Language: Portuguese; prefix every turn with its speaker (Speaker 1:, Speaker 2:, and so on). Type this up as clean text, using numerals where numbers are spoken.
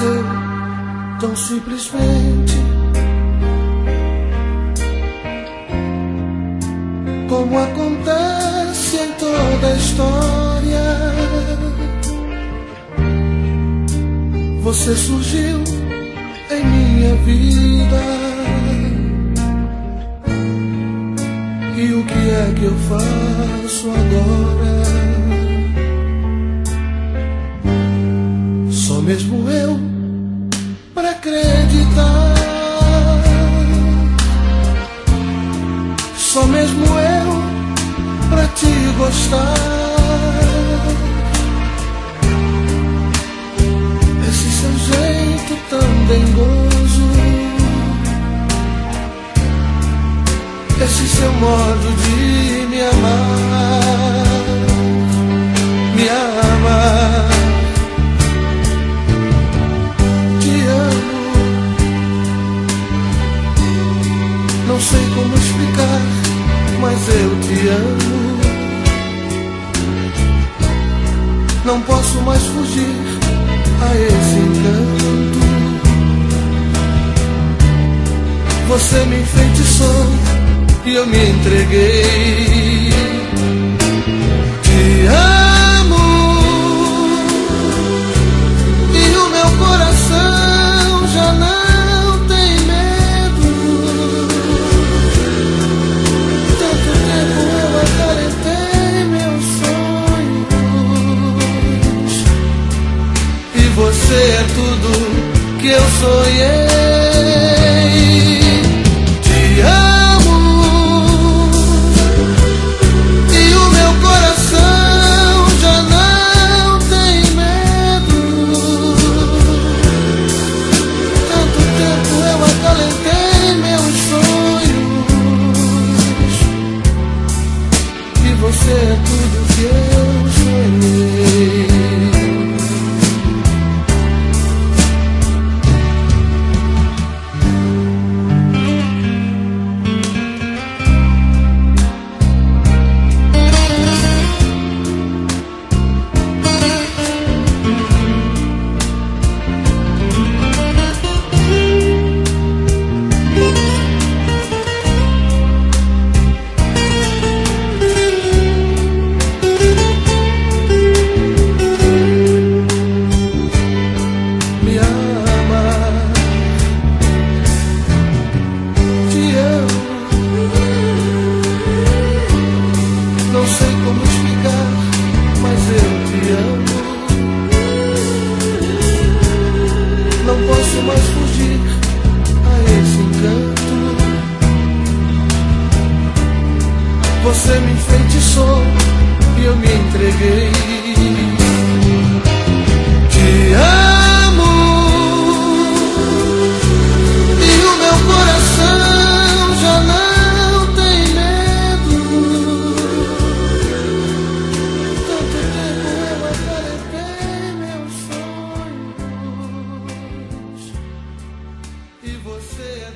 Speaker 1: aconteceu tão simplesmente, como acontece em toda a história. Você surgiu em minha vida, e o que é que eu faço agora? Só mesmo eu pra acreditar, só mesmo eu pra te gostar. Esse seu jeito tão dengoso, esse seu modo de me amar, me amar. Te amo, não sei como explicar, mas eu te amo. Não posso mais fugir a esse encanto. Você me enfeitiçou e eu me entreguei. Te amo, e o meu coração já não tem medo. Tanto tempo eu acalentei meus sonhos, e você é tudo que eu sonhei. Te amo, e o meu coração já não tem medo. Tanto tempo eu acalentei meus sonhos, e você é tudo que eu sonhei. Não sei como explicar, mas eu te amo. Não posso mais fugir a esse encanto. Você me enfeitiçou e eu me entreguei. Te amo.